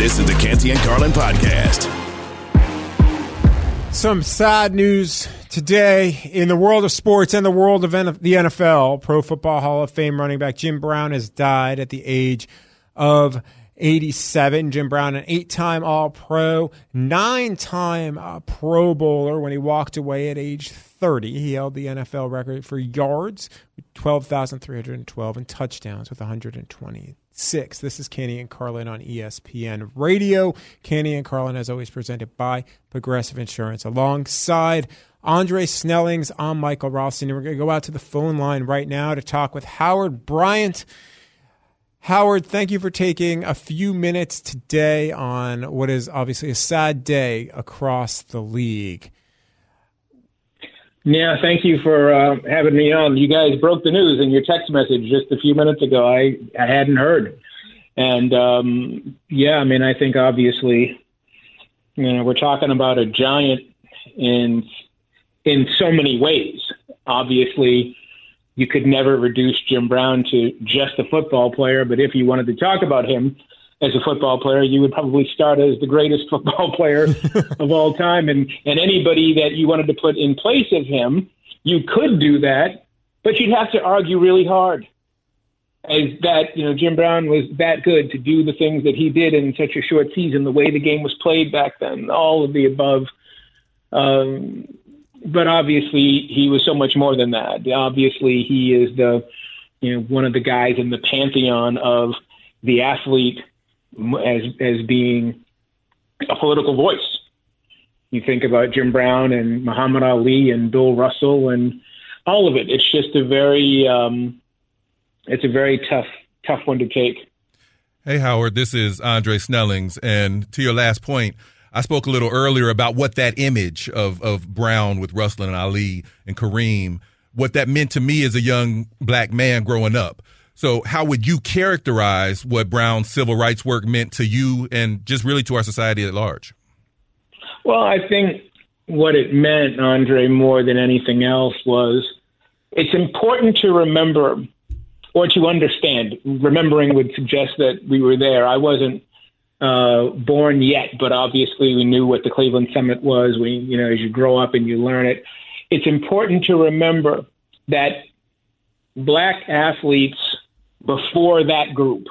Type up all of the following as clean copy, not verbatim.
This is the Canty and Carlin podcast. Some sad news today in the world of sports and the world of the NFL. Pro Football Hall of Fame running back Jim Brown has died at the age of 87. Jim Brown, an 8-time All-Pro, 9-time Pro Bowler. When he walked away at age 30, he held the NFL record for yards with 12,312 and touchdowns with 126. This is Canty and Carlin on ESPN Radio. Canty and Carlin, as always, presented by Progressive Insurance. Alongside Andre Snellings, I'm Michael Ralston, and we're going to go out to the phone line right now to talk with Howard Bryant. Howard, thank you for taking a few minutes today on what is obviously a sad day across the league. Yeah, thank you for having me on. You guys broke the news in your text message just a few minutes ago. I hadn't heard. And, I think obviously, we're talking about a giant in so many ways. Obviously, you could never reduce Jim Brown to just a football player, but if you wanted to talk about him as a football player, you would probably start as the greatest football player of all time. And anybody that you wanted to put in place of him, you could do that, but you'd have to argue really hard as that, Jim Brown was that good to do the things that he did in such a short season, the way the game was played back then, all of the above. But obviously he was so much more than that. Obviously he is one of the guys in the pantheon of the athlete as being a political voice. You think about Jim Brown and Muhammad Ali and Bill Russell and all of it. It's just a very tough one to take. Hey, Howard, this is Andre Snellings. And to your last point, I spoke a little earlier about what that image of Brown with Russell and Ali and Kareem, what that meant to me as a young black man growing up. So how would you characterize what Brown's civil rights work meant to you and just really to our society at large? Well, I think what it meant, Andre, more than anything else was it's important to remember or to understand. Remembering would suggest that we were there. I wasn't born yet, but obviously we knew what the Cleveland Summit was. As you grow up and you learn it, it's important to remember that black athletes before that group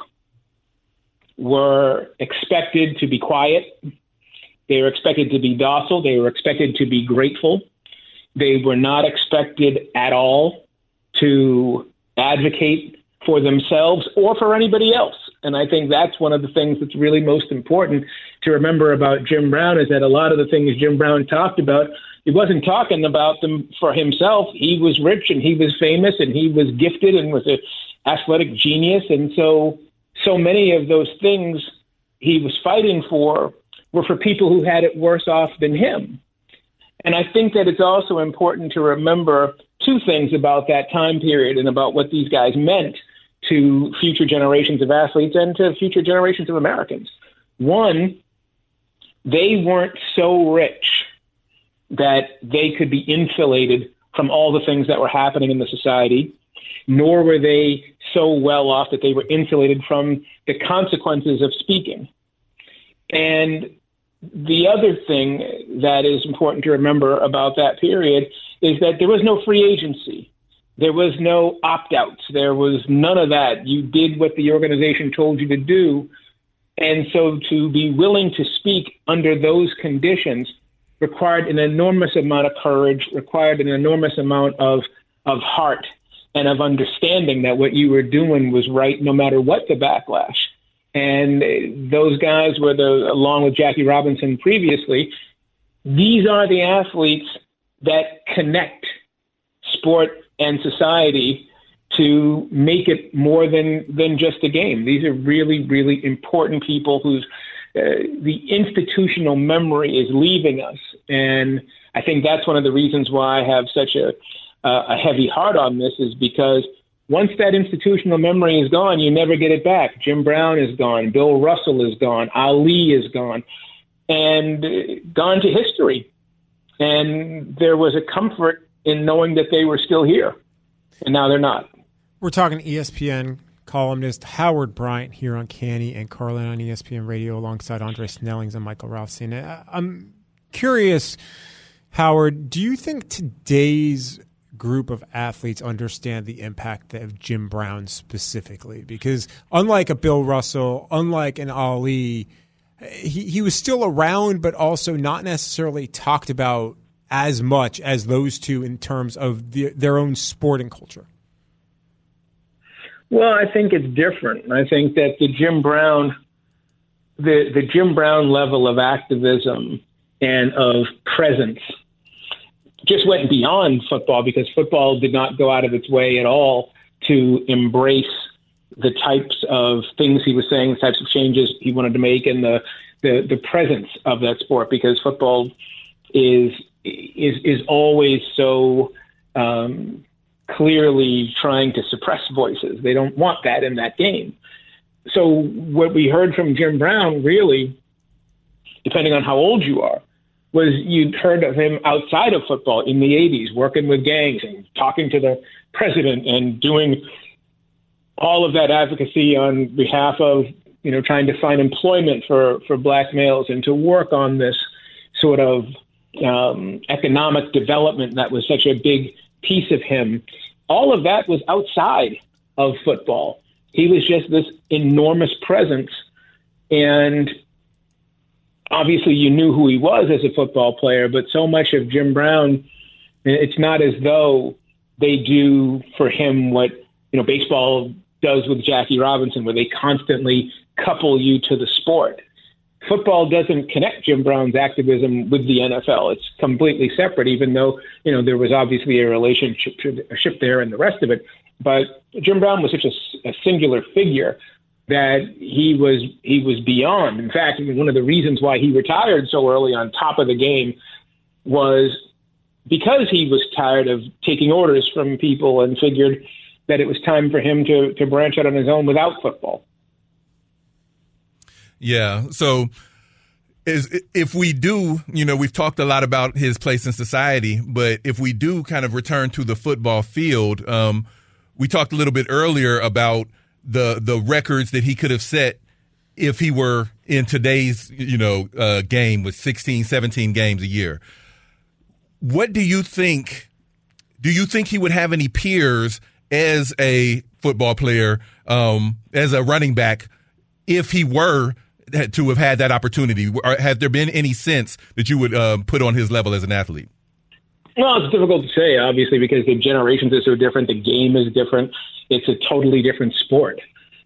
were expected to be quiet. They were expected to be docile. They were expected to be grateful. They were not expected at all to advocate for themselves or for anybody else. And I think that's one of the things that's really most important to remember about Jim Brown is that a lot of the things Jim Brown talked about, he wasn't talking about them for himself. He was rich and he was famous and he was gifted and was an athletic genius. And so many of those things he was fighting for were for people who had it worse off than him. And I think that it's also important to remember two things about that time period and about what these guys meant to future generations of athletes and to future generations of Americans. One, they weren't so rich that they could be insulated from all the things that were happening in the society, nor were they so well off that they were insulated from the consequences of speaking. And the other thing that is important to remember about that period is that there was no free agency. There was no opt-outs. There was none of that. You did what the organization told you to do. And so to be willing to speak under those conditions required an enormous amount of courage, required an enormous amount of heart and of understanding that what you were doing was right no matter what the backlash. And those guys were along with Jackie Robinson previously, these are the athletes that connect sport and society to make it more than just a game. These are really, really important people whose the institutional memory is leaving us. And I think that's one of the reasons why I have such a heavy heart on this is because once that institutional memory is gone, you never get it back. Jim Brown is gone. Bill Russell is gone. Ali is gone and gone to history. And there was a comfort in knowing that they were still here, and now they're not. We're talking ESPN columnist Howard Bryant here on Canty and Carlin on ESPN Radio alongside Andre Snellings and Michael Ralphson. I'm curious, Howard, do you think today's group of athletes understand the impact of Jim Brown specifically? Because unlike a Bill Russell, unlike an Ali, he was still around, but also not necessarily talked about as much as those two in terms of their own sporting culture. Well, I think it's different. I think that the Jim Brown level of activism and of presence just went beyond football, because football did not go out of its way at all to embrace the types of things he was saying, the types of changes he wanted to make, and the presence of that sport, because football is always so clearly trying to suppress voices. They don't want that in that game. So what we heard from Jim Brown, really, depending on how old you are, was you'd heard of him outside of football in the 80s, working with gangs and talking to the president and doing all of that advocacy on behalf of, trying to find employment for black males and to work on this sort of economic development that was such a big piece of him. All of that was outside of football. He was just this enormous presence, and obviously you knew who he was as a football player, but so much of Jim Brown, it's not as though they do for him what, baseball does with Jackie Robinson, where they constantly couple you to the sport. Football doesn't connect Jim Brown's activism with the NFL. It's completely separate, even though, there was obviously a relationship there and the rest of it. But Jim Brown was such a singular figure that he was beyond. In fact, one of the reasons why he retired so early on top of the game was because he was tired of taking orders from people and figured that it was time for him to branch out on his own without football. Yeah. So if we do, we've talked a lot about his place in society, but if we do kind of return to the football field, we talked a little bit earlier about the records that he could have set if he were in today's, game with 16, 17 games a year. What do you think? Do you think he would have any peers as a football player, as a running back, if he were to have had that opportunity? Or have there been any sense that you would put on his level as an athlete? Well, it's difficult to say, obviously, because the generations are so different. The game is different. It's a totally different sport.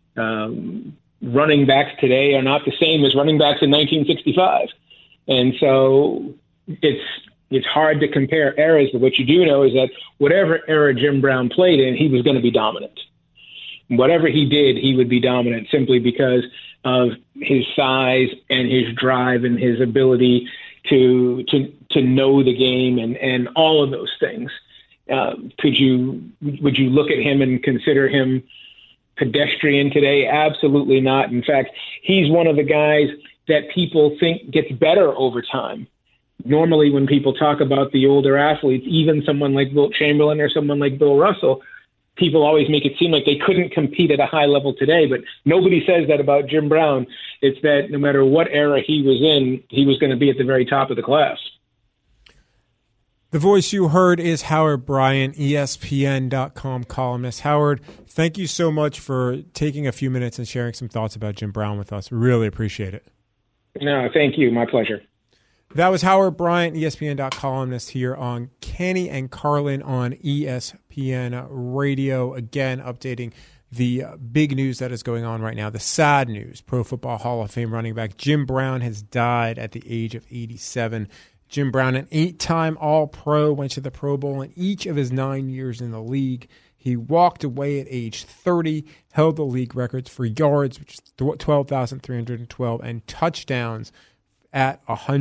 Running backs today are not the same as running backs in 1965. And so it's hard to compare eras, but what you do know is that whatever era Jim Brown played in, he was going to be dominant. Whatever he did, he would be dominant simply because of his size and his drive and his ability to know the game and all of those things. Would you look at him and consider him pedestrian today? Absolutely not. In fact, he's one of the guys that people think gets better over time. Normally, when people talk about the older athletes, even someone like Wilt Chamberlain or someone like Bill Russell, people always make it seem like they couldn't compete at a high level today, but nobody says that about Jim Brown. It's that no matter what era he was in, he was going to be at the very top of the class. The voice you heard is Howard Bryant, ESPN.com columnist. Howard, thank you so much for taking a few minutes and sharing some thoughts about Jim Brown with us. We really appreciate it. No, thank you. My pleasure. That was Howard Bryant, ESPN.com columnist here on Canty and Carlin on ESPN Radio. Again, updating the big news that is going on right now, the sad news. Pro Football Hall of Fame running back Jim Brown has died at the age of 87. Jim Brown, an 8-time All-Pro, went to the Pro Bowl in each of his 9 years in the league. He walked away at age 30, held the league records for yards, which is 12,312, and touchdowns at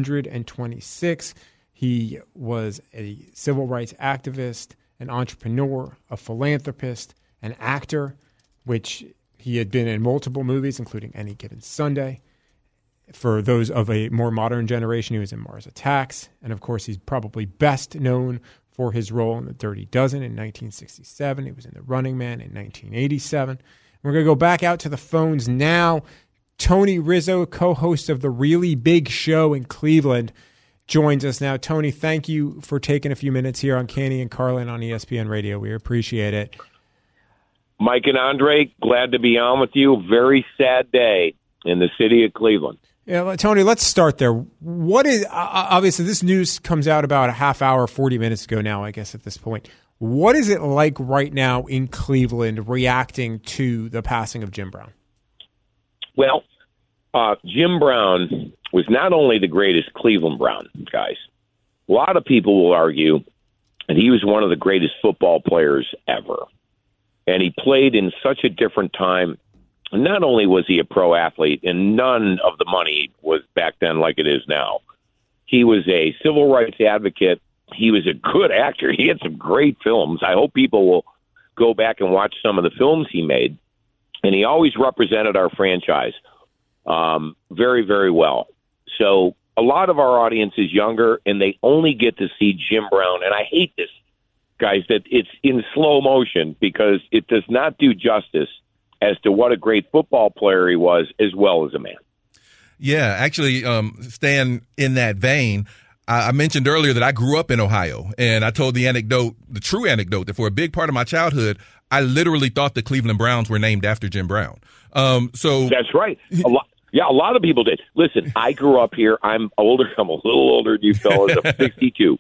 126. He was a civil rights activist, an entrepreneur, a philanthropist, an actor, which he had been in multiple movies, including Any Given Sunday. For those of a more modern generation, he was in Mars Attacks. And, of course, he's probably best known for his role in The Dirty Dozen in 1967. He was in The Running Man in 1987. We're going to go back out to the phones now. Tony Rizzo, co-host of The Really Big Show in Cleveland, joins us now. Tony, thank you for taking a few minutes here on Canty and Carlin on ESPN Radio. We appreciate it. Mike and Andre, glad to be on with you. Very sad day in the city of Cleveland. Yeah, Tony, let's start there. What is obviously this news comes out about a half hour, 40 minutes ago now, I guess, at this point. What is it like right now in Cleveland reacting to the passing of Jim Brown? Well, Jim Brown was not only the greatest Cleveland Brown, guys. A lot of people will argue that he was one of the greatest football players ever. And he played in such a different time. Not only was he a pro athlete, and none of the money was back then like it is now. He was a civil rights advocate. He was a good actor. He had some great films. I hope people will go back and watch some of the films he made. And he always represented our franchise very, very well. So a lot of our audience is younger, and they only get to see Jim Brown. And I hate this, guys, that it's in slow motion because it does not do justice as to what a great football player he was, as well as a man. Yeah, actually, staying in that vein, I mentioned earlier that I grew up in Ohio, and I told the true anecdote, that for a big part of my childhood, I literally thought the Cleveland Browns were named after Jim Brown. So that's right. A lot of people did. Listen, I grew up here. I'm older. I'm a little older than you fellas. I'm 62,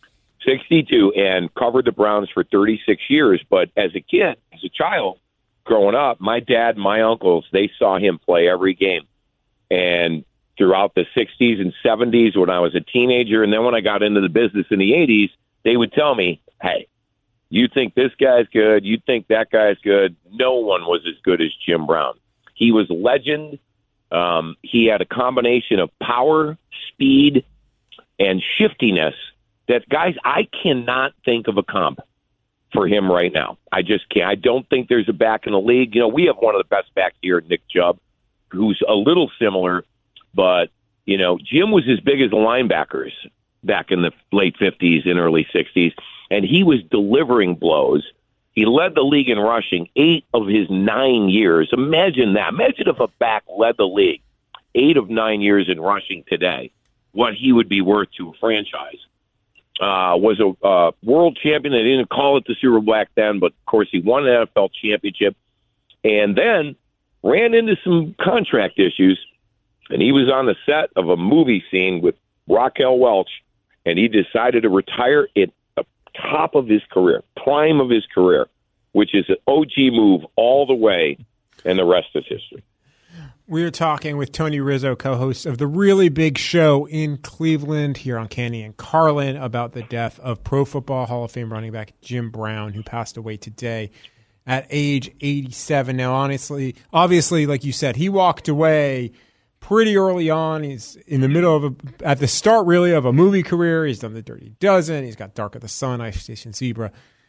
and covered the Browns for 36 years. But as a kid, as a child, growing up, my dad, my uncles, they saw him play every game. And throughout the 60s and 70s, when I was a teenager, and then when I got into the business in the 80s, they would tell me, hey, you think this guy's good, you think that guy's good. No one was as good as Jim Brown. He was a legend. He had a combination of power, speed, and shiftiness that, guys, I cannot think of a comp for him right now. I just can't. I don't think there's a back in the league. You know, we have one of the best backs here, Nick Chubb, who's a little similar, but, you know, Jim was as big as the linebackers back in the late 50s and early 60s, and he was delivering blows. He led the league in rushing 8 of his 9 years. Imagine that. Imagine if a back led the league 8 of 9 years in rushing today, what he would be worth to a franchise. Was a world champion. They didn't call it the Super Bowl back then, but, of course, he won an NFL championship and then ran into some contract issues, and he was on the set of a movie scene with Raquel Welch, and he decided to retire at the top of his career, prime of his career, which is an OG move all the way, and the rest is history. We're talking with Tony Rizzo, co-host of The Really Big Show in Cleveland, here on Canty and Carlin, about the death of Pro Football Hall of Fame running back Jim Brown, who passed away today at age 87. Now, obviously, like you said, he walked away pretty early on. He's in the middle at the start, really, of a movie career. He's done The Dirty Dozen. He's got Dark of the Sun, Ice Station Zebra.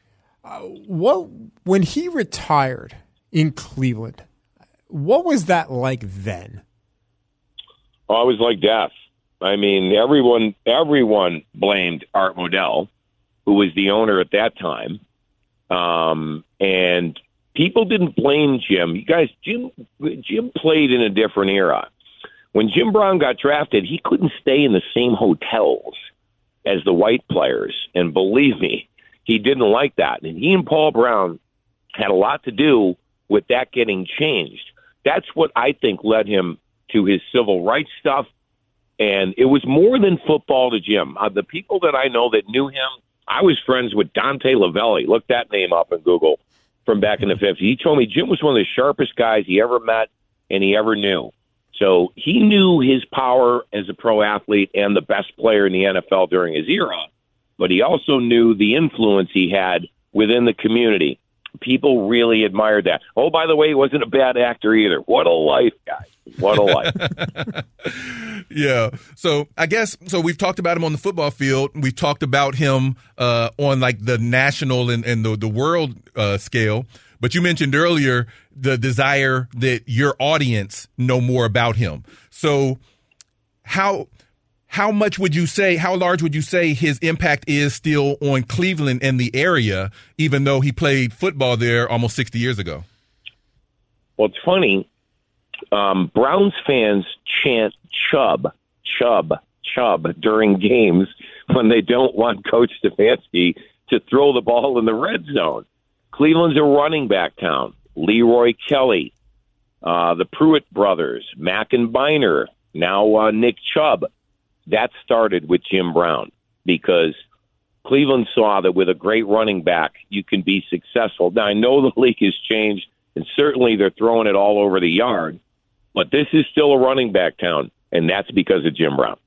When he retired in Cleveland, what was that like then? Oh, it was like death. I mean, everyone blamed Art Modell, who was the owner at that time. And people didn't blame Jim. You guys, Jim played in a different era. When Jim Brown got drafted, he couldn't stay in the same hotels as the white players. And believe me, he didn't like that. And he and Paul Brown had a lot to do with that getting changed. That's what I think led him to his civil rights stuff. And it was more than football to Jim. The people that I know that knew him, I was friends with Dante Lavelli. Look that name up in Google from back in the 50s. He told me Jim was one of the sharpest guys he ever met and he ever knew. So he knew his power as a pro athlete and the best player in the NFL during his era, but he also knew the influence he had within the community. People really admired that. Oh, by the way, he wasn't a bad actor either. What a life, guys. What a life. Yeah. So I guess, we've talked about him on the football field. We've talked about him on like the national and the world scale. But you mentioned earlier the desire that your audience know more about him. So how large would you say his impact is still on Cleveland and the area, even though he played football there almost 60 years ago? Well, it's funny. Browns fans chant Chubb during games when they don't want Coach Stefanski to throw the ball in the red zone. Cleveland's a running back town. Leroy Kelly, the Pruitt brothers, Mack and Biner, now Nick Chubb. That started with Jim Brown because Cleveland saw that with a great running back, you can be successful. Now, I know the league has changed, and certainly they're throwing it all over the yard, but this is still a running back town, and that's because of Jim Brown.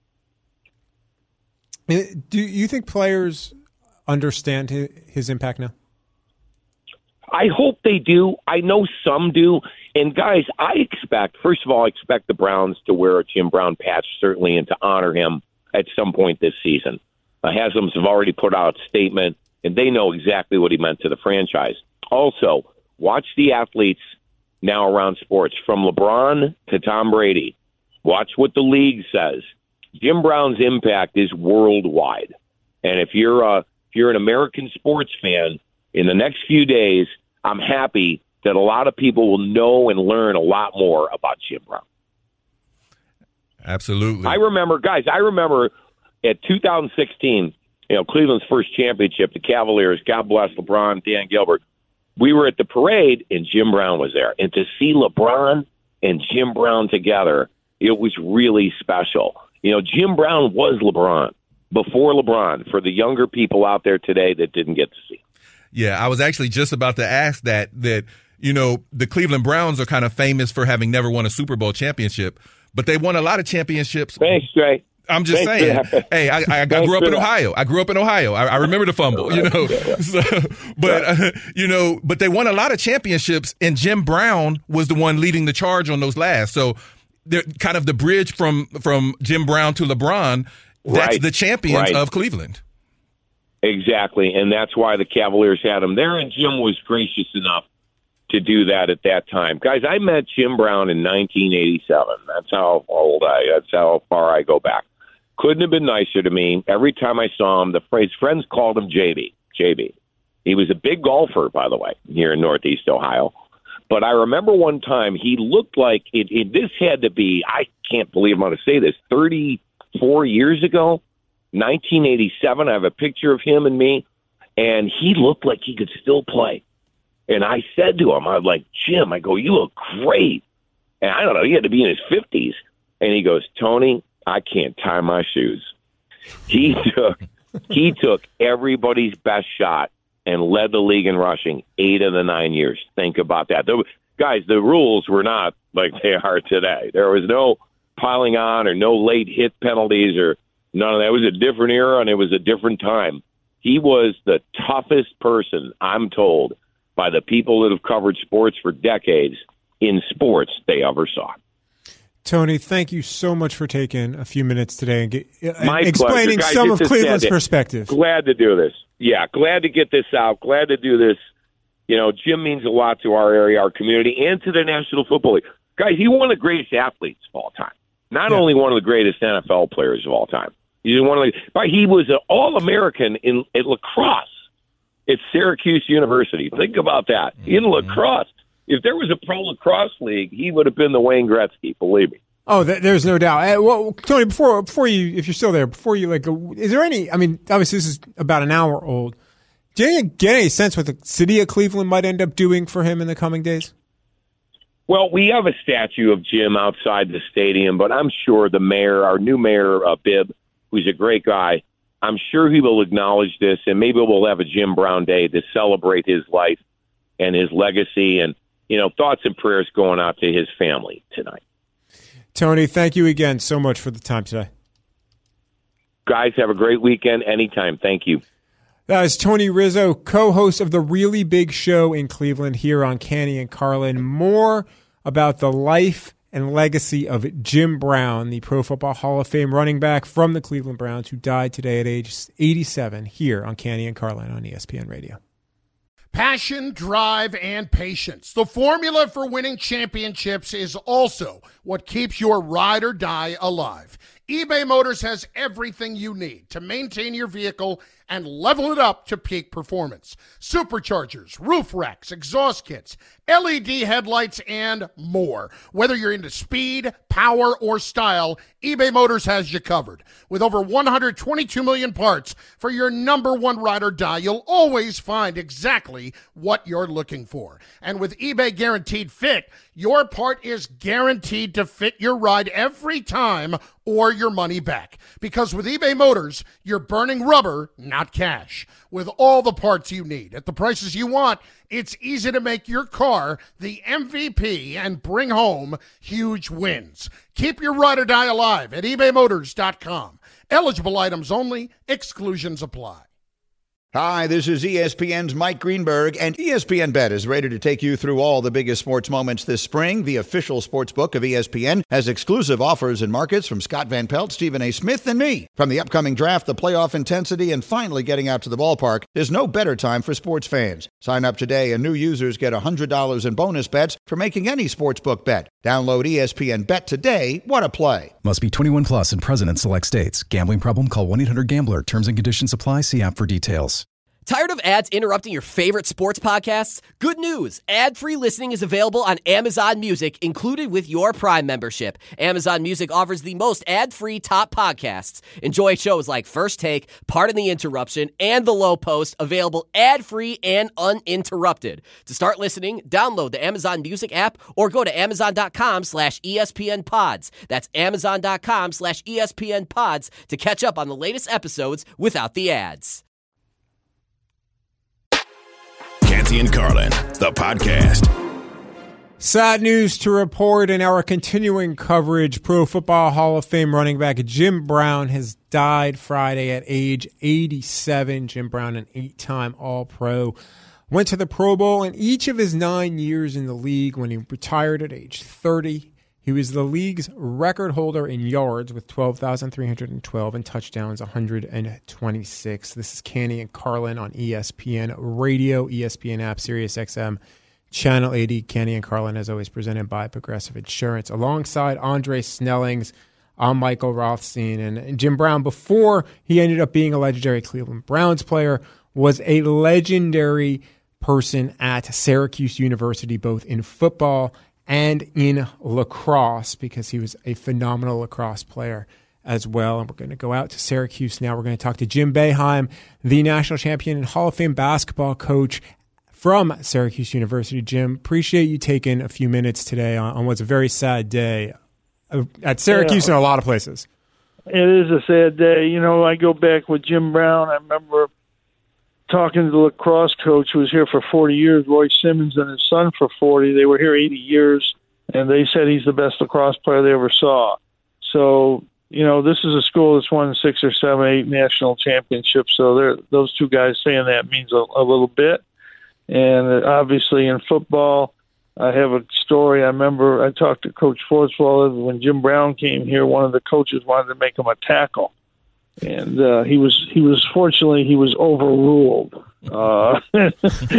Do you think players understand his impact now? I hope they do. I know some do. And, guys, first of all, I expect the Browns to wear a Jim Brown patch, certainly, and to honor him at some point this season. Haslam's have already put out a statement, and they know exactly what he meant to the franchise. Also, watch the athletes now around sports, from LeBron to Tom Brady. Watch what the league says. Jim Brown's impact is worldwide. And if you're an American sports fan, in the next few days, I'm happy that a lot of people will know and learn a lot more about Jim Brown. Absolutely. I remember at 2016, Cleveland's first championship, the Cavaliers, God bless LeBron, Dan Gilbert, we were at the parade, and Jim Brown was there. And to see LeBron and Jim Brown together, it was really special. Jim Brown was LeBron before LeBron, for the younger people out there today that didn't get to see. Yeah, I was actually just about to ask that the Cleveland Browns are kind of famous for having never won a Super Bowl championship, but they won a lot of championships. Thanks, Jay. I'm just saying. Hey, I grew up in Ohio. I remember the fumble, but they won a lot of championships, and Jim Brown was the one leading the charge on those last. So they're kind of the bridge from Jim Brown to LeBron. That's the champions of Cleveland. Exactly, and that's why the Cavaliers had him there, and Jim was gracious enough to do that at that time. Guys, I met Jim Brown in 1987. That's how far I go back. Couldn't have been nicer to me. Every time I saw him, his friends called him JB. He was a big golfer, by the way, here in Northeast Ohio. But I remember one time he looked like this had to be, I can't believe I'm going to say this, 34 years ago, 1987. I have a picture of him and me, and he looked like he could still play. And I said to him, I was like, Jim, I go, you look great. And I don't know, he had to be in his 50s. And he goes, Tony, I can't tie my shoes. He took everybody's best shot and led the league in rushing 8 of the 9 years. Think about that. Guys, the rules were not like they are today. There was no piling on or no late hit penalties or none of that. It was a different era, and it was a different time. He was the toughest person, I'm told, by the people that have covered sports for decades in sports they ever saw. Tony, thank you so much for taking a few minutes today and pleasure. explaining Guys, some of Cleveland's perspective. Glad to do this. Yeah, glad to get this out. Glad to do this. Jim means a lot to our area, our community, and to the National Football League. Guys, he's one of the greatest athletes of all time. Not only one of the greatest NFL players of all time. He was an All-American at lacrosse at Syracuse University. Think about that. In lacrosse. If there was a pro lacrosse league, he would have been the Wayne Gretzky, believe me. Oh, there's no doubt. Well, Tony, before you, if you're still there, is there any, obviously this is about an hour old. Do you get any sense what the city of Cleveland might end up doing for him in the coming days? Well, we have a statue of Jim outside the stadium, but I'm sure the mayor, our new mayor, Bibb, who's a great guy, I'm sure he will acknowledge this, and maybe we'll have a Jim Brown Day to celebrate his life and his legacy, and thoughts and prayers going out to his family tonight. Tony, thank you again so much for the time today. Guys, have a great weekend anytime. Thank you. That is Tony Rizzo, co-host of The Really Big Show in Cleveland here on Canty and Carlin. More about the life and legacy of Jim Brown, the Pro Football Hall of Fame running back from the Cleveland Browns, who died today at age 87 here on Canty and Carlin on ESPN Radio. Passion, drive, and patience. The formula for winning championships is also what keeps your ride or die alive. eBay Motors has everything you need to maintain your vehicle and level it up to peak performance. Superchargers, roof racks, exhaust kits, LED headlights, and more. Whether you're into speed, power, or style, eBay Motors has you covered. With over 122 million parts for your number one ride or die, you'll always find exactly what you're looking for. And with eBay Guaranteed Fit, your part is guaranteed to fit your ride every time or your money back. Because with eBay Motors, you're burning rubber, not cash. With all the parts you need at the prices you want, it's easy to make your car the MVP and bring home huge wins. Keep your ride or die alive at ebaymotors.com. Eligible items only. Exclusions apply. Hi, this is ESPN's Mike Greenberg, and ESPN Bet is ready to take you through all the biggest sports moments this spring. The official sports book of ESPN has exclusive offers and markets from Scott Van Pelt, Stephen A. Smith, and me. From the upcoming draft, the playoff intensity, and finally getting out to the ballpark, there's no better time for sports fans. Sign up today, and new users get $100 in bonus bets for making any sportsbook bet. Download ESPN Bet today. What a play. Must be 21 plus and present in select states. Gambling problem? Call 1-800-GAMBLER. Terms and conditions apply. See app for details. Tired of ads interrupting your favorite sports podcasts? Good news! Ad-free listening is available on Amazon Music, included with your Prime membership. Amazon Music offers the most ad-free top podcasts. Enjoy shows like First Take, Pardon the Interruption, and The Low Post, available ad-free and uninterrupted. To start listening, download the Amazon Music app or go to amazon.com/ESPN Pods. That's amazon.com/ESPN Pods to catch up on the latest episodes without the ads. Canty and Carlin, the podcast. Sad news to report in our continuing coverage. Pro Football Hall of Fame running back Jim Brown has died Friday at age 87. Jim Brown, an 8-time All-Pro, went to the Pro Bowl in each of his 9 years in the league. When he retired at age 30, he was the league's record holder in yards with 12,312 and touchdowns, 126. This is Canty and Carlin on ESPN Radio, ESPN app, Sirius XM, Channel 80. Canty and Carlin, as always, presented by Progressive Insurance. Alongside Andre Snellings, I'm Michael Rothstein. And Jim Brown, before he ended up being a legendary Cleveland Browns player, was a legendary person at Syracuse University, both in football and in lacrosse, because he was a phenomenal lacrosse player as well. And we're going to go out to Syracuse now. We're going to talk to Jim Boeheim, the national champion and Hall of Fame basketball coach from Syracuse University. Jim, appreciate you taking a few minutes today on what's a very sad day at Syracuse and a lot of places. It is a sad day. You know, I go back with Jim Brown. I remember talking to the lacrosse coach who was here for 40 years, Roy Simmons, and his son for 40. They were here 80 years, and they said he's the best lacrosse player they ever saw. So, you know, this is a school that's won 6 or 7, 8 national championships. So those two guys saying that means a little bit. And obviously in football, I have a story. I remember I talked to Coach Forswell when Jim Brown came here. One of the coaches wanted to make him a tackle. And he was fortunately he was overruled, and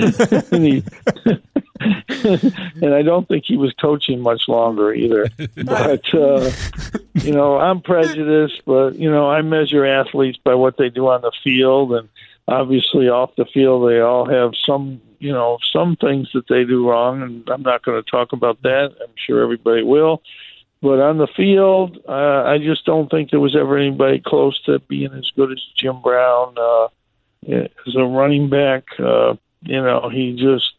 I don't think he was coaching much longer either. But you know, I'm prejudiced, but you know, I measure athletes by what they do on the field, and obviously off the field they all have some things that they do wrong, and I'm not going to talk about that. I'm sure everybody will. But on the field, I just don't think there was ever anybody close to being as good as Jim Brown. As a running back, he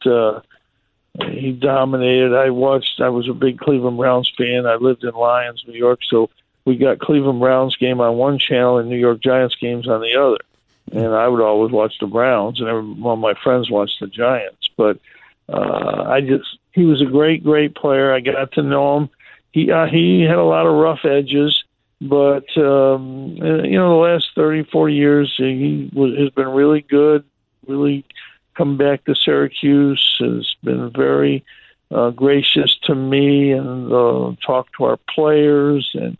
dominated. I was a big Cleveland Browns fan. I lived in Lyons, New York, so we got Cleveland Browns game on one channel and New York Giants games on the other. And I would always watch the Browns, and one of my friends watched the Giants. But he was a great, great player. I got to know him. He had a lot of rough edges, but the last 30, 40 years has been really good. Really come back to Syracuse, has been very gracious to me and talked to our players. And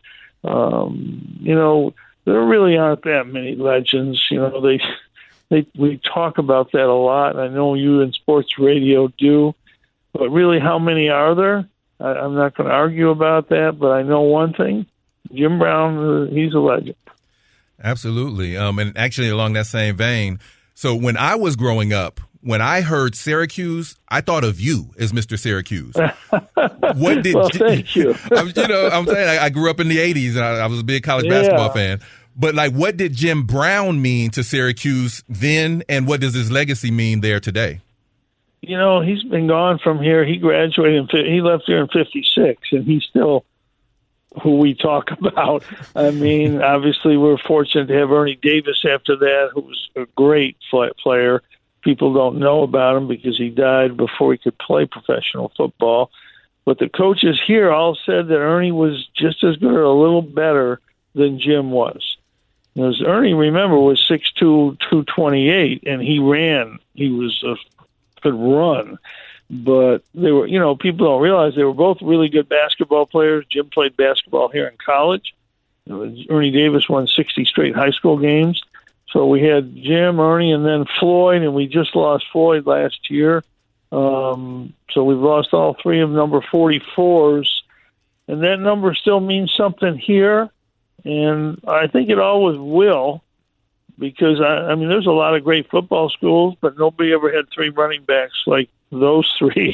there really aren't that many legends. We talk about that a lot. I know you in sports radio do, but really, how many are there? I'm not going to argue about that, but I know one thing. Jim Brown, he's a legend. Absolutely. And actually, along that same vein, so when I was growing up, when I heard Syracuse, I thought of you as Mr. Syracuse. What did? Well, thank you. I'm saying I grew up in the '80s, and I was a big college basketball fan. But like, what did Jim Brown mean to Syracuse then, and what does his legacy mean there today? You know, he's been gone from here. He graduated. He left here in '56, and he's still who we talk about. I mean, obviously, we're fortunate to have Ernie Davis after that, who was a great player. People don't know about him because he died before he could play professional football. But the coaches here all said that Ernie was just as good or a little better than Jim was. Because Ernie, remember, was 6'2", 228, and he ran. He could run. But they were, people don't realize they were both really good basketball players. Jim played basketball here in college. Ernie Davis won 60 straight high school games. So we had Jim, Ernie, and then Floyd, and we just lost Floyd last year. So we've lost all three of number 44s. And that number still means something here, and I think it always will, because, I mean, there's a lot of great football schools, but nobody ever had three running backs like those three.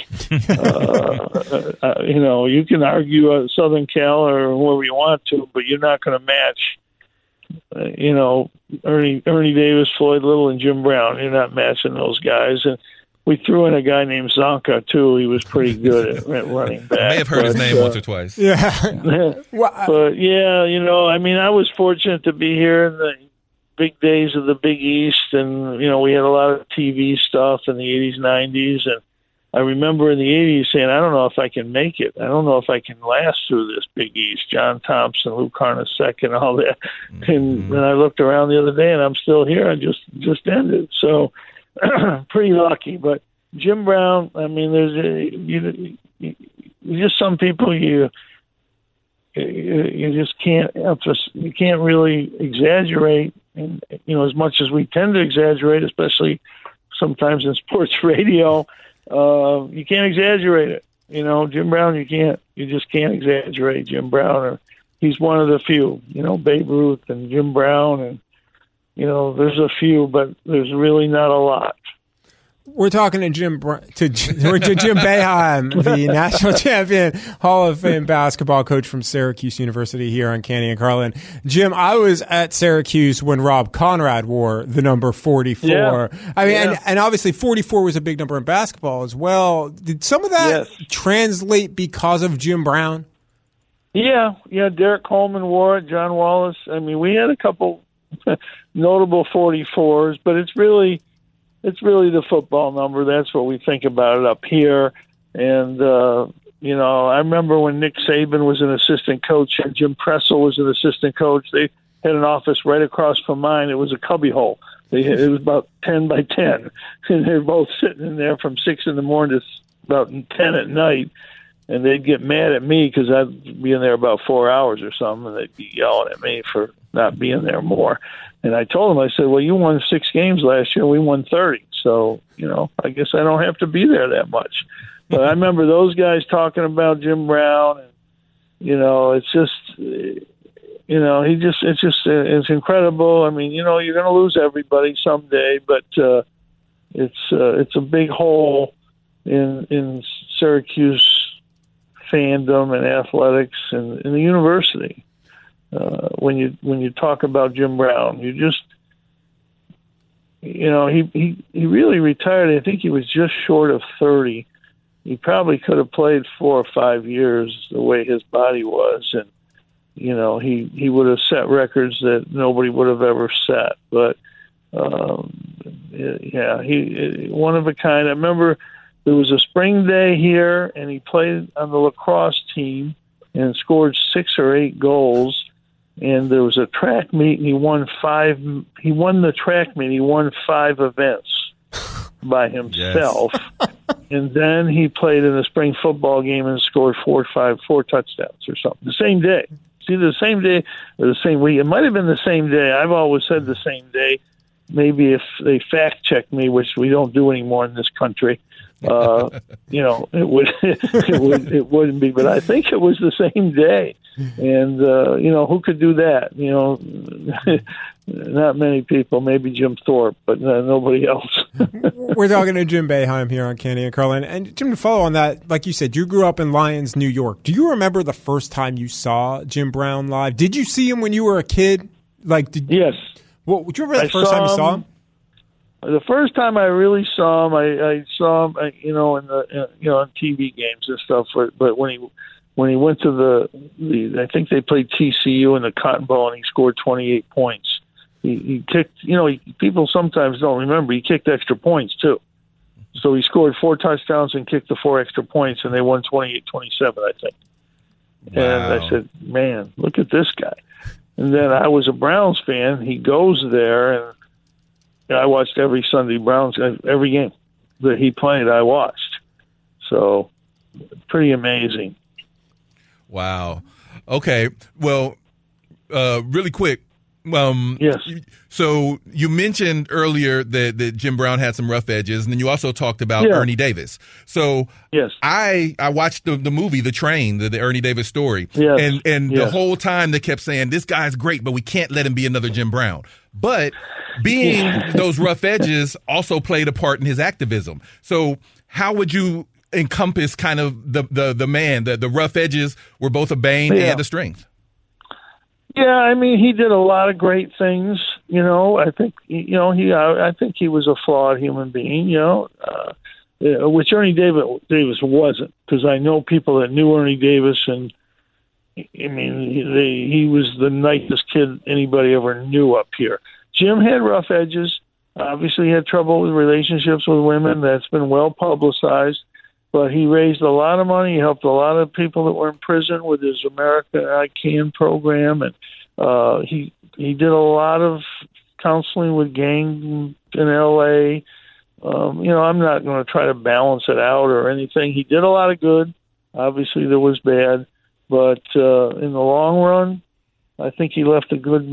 You can argue Southern Cal or whoever you want to, but you're not going to match, Ernie Davis, Floyd Little, and Jim Brown. You're not matching those guys. And we threw in a guy named Zonka, too. He was pretty good at running back. I may have heard his name once or twice. Yeah. But, yeah, I mean, I was fortunate to be here in the big days of the Big East, and, we had a lot of TV stuff in the 80s, 90s, and I remember in the 80s saying, I don't know if I can make it. I don't know if I can last through this Big East. John Thompson, Lou Carnesecca, and all that. And then I looked around the other day, and I'm still here. I just ended. So pretty lucky. But Jim Brown, I mean, there's just some people you just can't you can't really exaggerate, and as much as we tend to exaggerate, especially sometimes in sports radio. You can't exaggerate it. Jim Brown, you just can't exaggerate Jim Brown. He's one of the few, Babe Ruth and Jim Brown, and, there's a few, but there's really not a lot. We're talking to Jim Boeheim, the national champion, Hall of Fame basketball coach from Syracuse University here on Canty and Carlin. Jim, I was at Syracuse when Rob Conrad wore the number 44. Yeah. I mean, and obviously 44 was a big number in basketball as well. Did some of that translate because of Jim Brown? Yeah. Derek Coleman wore it, John Wallace. I mean, we had a couple notable 44s, but it's really the football number. That's what we think about it up here. And, I remember when Nick Saban was an assistant coach and Jim Pressel was an assistant coach, they had an office right across from mine. It was a cubbyhole. It was about 10 by 10. And they were both sitting in there from 6 in the morning to about 10 at night. And they'd get mad at me because I'd be in there about 4 hours or something, and they'd be yelling at me for not being there more. And I told them, I said, well, you won 6 games last year. We won 30. So, I guess I don't have to be there that much. But I remember those guys talking about Jim Brown. And, it's just, it's incredible. I mean, you're going to lose everybody someday, but it's a big hole in Syracuse fandom and athletics and in the university. When you talk about Jim Brown, you just, he really retired. I think he was just short of 30. He probably could have played 4 or 5 years the way his body was, and he would have set records that nobody would have ever set. But he one of a kind. I remember there was a spring day here, and he played on the lacrosse team and scored 6 or 8 goals. And there was a track meet, and he won 5. He won the track meet. He won 5 events by himself. Yes. And then he played in a spring football game and scored 4 touchdowns or something. The same day. It's either the same day or the same week. It might have been the same day. I've always said the same day. Maybe if they fact check me, which we don't do anymore in this country, it wouldn't be. But I think it was the same day. And, who could do that? Not many people, maybe Jim Thorpe, but nobody else. We're talking to Jim Boeheim here on Canty and Carlin. And Jim, to follow on that, like you said, you grew up in Lyons, New York. Do you remember the first time you saw Jim Brown live? Did you see him when you were a kid? Yes. Well, do you remember the first time you saw him? The first time I really saw him, I saw him, on TV games and stuff. But when he went to the I think they played TCU in the Cotton Bowl, and he scored 28 points. He kicked. People sometimes don't remember he kicked extra points too. So he scored 4 touchdowns and kicked the 4 extra points, and they won 28-27, I think. Wow. And I said, "Man, look at this guy." And then I was a Browns fan. He goes there, and I watched every Sunday every game that he played, I watched. So, pretty amazing. Wow. Okay. Well, really quick. Yes. So you mentioned earlier that Jim Brown had some rough edges, and then you also talked about Ernie Davis. So yes, I watched the movie The Train, the Ernie Davis story, yes. and the whole time they kept saying, this guy's great, but we can't let him be another Jim Brown. But being those rough edges also played a part in his activism. So how would you encompass kind of the man, the rough edges were both a bane and a strength? Yeah, I mean, he did a lot of great things. I think I think he was a flawed human being. Which Ernie Davis wasn't, because I know people that knew Ernie Davis, and I mean, he was the nicest kid anybody ever knew up here. Jim had rough edges. Obviously, he had trouble with relationships with women. That's been well publicized. But he raised a lot of money. He helped a lot of people that were in prison with his America I Can program, and he did a lot of counseling with gangs in L.A. I'm not going to try to balance it out or anything. He did a lot of good. Obviously, there was bad, but in the long run, I think he left a good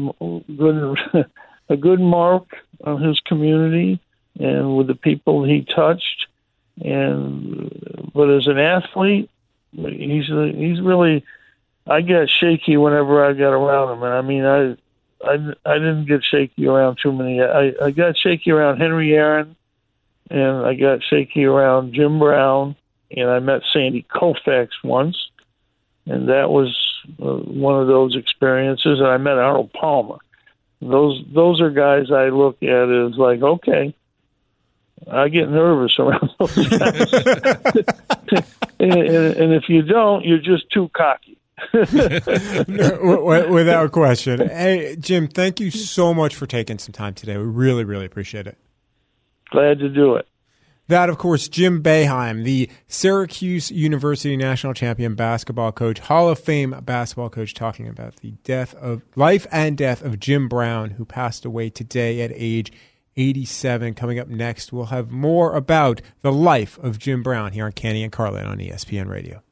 mark on his community and with the people he touched. But as an athlete, he's really. I get shaky whenever I got around him, and I mean, I didn't get shaky around too many. I got shaky around Henry Aaron, and I got shaky around Jim Brown, and I met Sandy Koufax once, and that was one of those experiences. And I met Arnold Palmer. Those are guys I look at as like, okay. I get nervous around those guys. and if you don't, you're just too cocky. Without question. Hey, Jim, thank you so much for taking some time today. We really, really appreciate it. Glad to do it. That, of course, Jim Boeheim, the Syracuse University national champion basketball coach, Hall of Fame basketball coach, talking about the life and death of Jim Brown, who passed away today at age 87. Coming up next, we'll have more about the life of Jim Brown here on Canty and Carlin on ESPN Radio.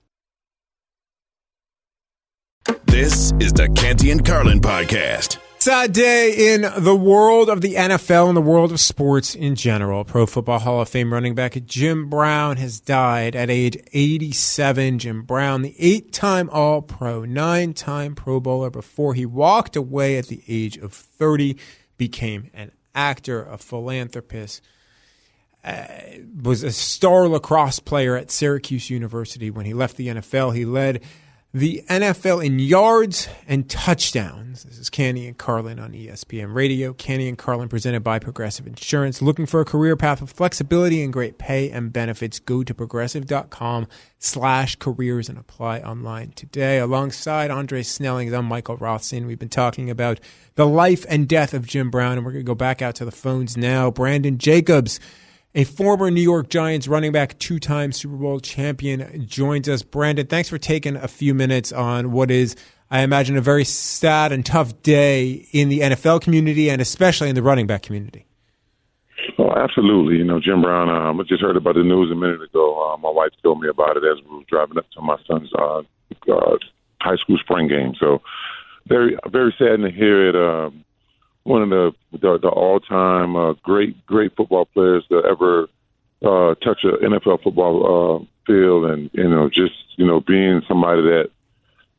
This is the Canty and Carlin podcast. Sad day in the world of the NFL and the world of sports in general. Pro Football Hall of Fame running back Jim Brown has died at age 87. Jim Brown, the 8-time All-Pro, 9-time Pro Bowler before he walked away at the age of 30, became an actor, a philanthropist, was a star lacrosse player at Syracuse University. When he left the NFL, he led the NFL in yards and touchdowns. This is Canty and Carlin on ESPN Radio. Canty and Carlin presented by Progressive Insurance. Looking for a career path with flexibility and great pay and benefits? Go to progressive.com/careers and apply online today. Alongside Andre Snellings, I'm Michael Rothstein. We've been talking about the life and death of Jim Brown, and we're going to go back out to the phones now. Brandon Jacobs, a former New York Giants running back, 2-time Super Bowl champion, joins us. Brandon, thanks for taking a few minutes on what is, I imagine, a very sad and tough day in the NFL community and especially in the running back community. Oh, absolutely. Jim Brown, I just heard about the news a minute ago. My wife told me about it as we were driving up to my son's high school spring game. So very, very sad to hear it. One of the all-time great football players to ever touch an NFL football field, and just being somebody that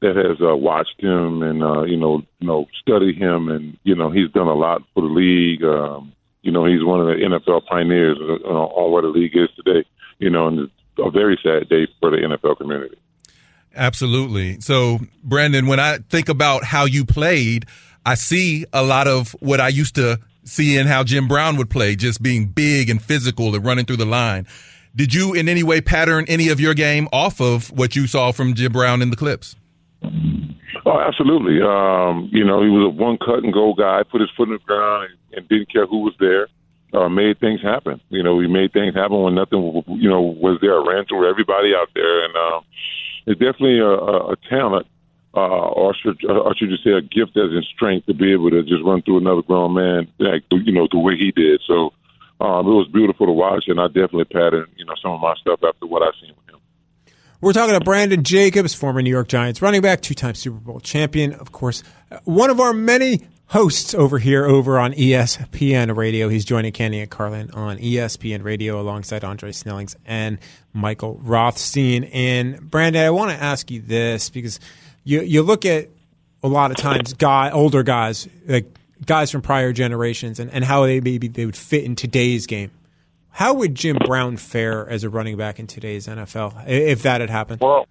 that has watched him and studied him, and he's done a lot for the league. He's one of the NFL pioneers on what the league is today. And it's a very sad day for the NFL community. Absolutely. So, Brandon, when I think about how you played, I see a lot of what I used to see in how Jim Brown would play, just being big and physical and running through the line. Did you in any way pattern any of your game off of what you saw from Jim Brown in the clips? Oh, absolutely. He was a one cut and go guy, put his foot in the ground and didn't care who was there. Made things happen. He made things happen when nothing, was there. Ran through everybody out there. And it's definitely a talent, or should just say a gift as in strength to be able to just run through another grown man, the way he did. So it was beautiful to watch, and I definitely patterned, some of my stuff after what I've seen with him. We're talking to Brandon Jacobs, former New York Giants running back, two-time Super Bowl champion, of course, one of our many hosts over on ESPN Radio. He's joining Canty and Carlin on ESPN Radio alongside Andre Snellings and Michael Rothstein. And Brandon, I want to ask you this because you look at a lot of times older guys, like guys from prior generations, and how they would fit in today's game. How would Jim Brown fare as a running back in today's NFL if that had happened? Well,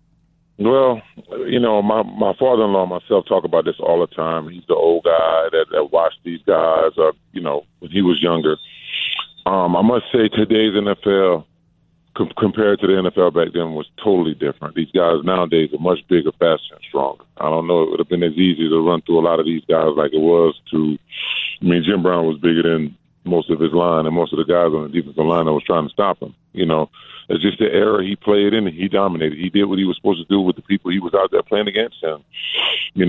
my father-in-law and myself talk about this all the time. He's the old guy that watched these guys, when he was younger. I must say today's NFL, compared to the NFL back then, was totally different. These guys nowadays are much bigger, faster, and stronger. I don't know. It would have been as easy to run through a lot of these guys like it was Jim Brown was bigger than most of his line and most of the guys on the defensive line that was trying to stop him. It's just the era he played in. He dominated. He did what he was supposed to do with the people he was out there playing against. And, it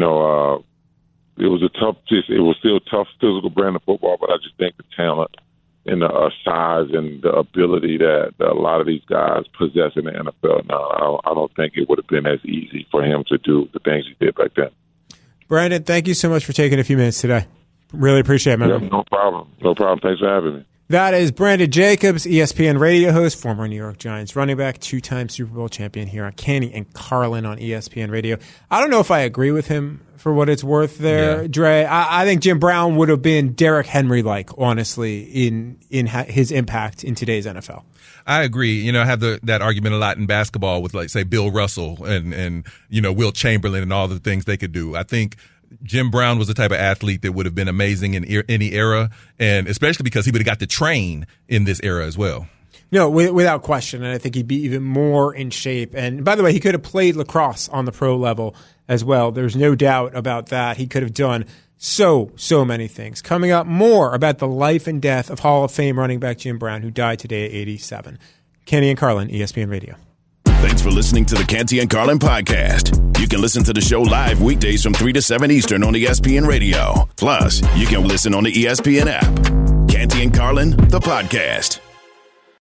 was still a tough physical brand of football, but I just think the talent and the size and the ability that a lot of these guys possess in the NFL now, I don't think it would have been as easy for him to do the things he did back then. Brandon, thank you so much for taking a few minutes today. Really appreciate it, man. Yeah, no problem. Thanks for having me. That is Brandon Jacobs, ESPN radio host, former New York Giants running back, two-time Super Bowl champion here on Canty and Carlin on ESPN radio. I don't know if I agree with him for what it's worth there, yeah. Dre. I think Jim Brown would have been Derrick Henry-like, honestly, in his impact in today's NFL. I agree. I have that argument a lot in basketball with, like, say, Bill Russell and Wilt Chamberlain and all the things they could do. I think Jim Brown was the type of athlete that would have been amazing in any era, and especially because he would have got to train in this era as well. No, without question, and I think he'd be even more in shape. And by the way, he could have played lacrosse on the pro level as well. There's no doubt about that. He could have done so many things. Coming up, more about the life and death of Hall of Fame running back Jim Brown, who died today at 87. Canty and Carlin, ESPN Radio. Thanks for listening to the Canty and Carlin podcast. You can listen to the show live weekdays from 3 to 7 Eastern on ESPN Radio. Plus, you can listen on the ESPN app. Canty and Carlin, the podcast.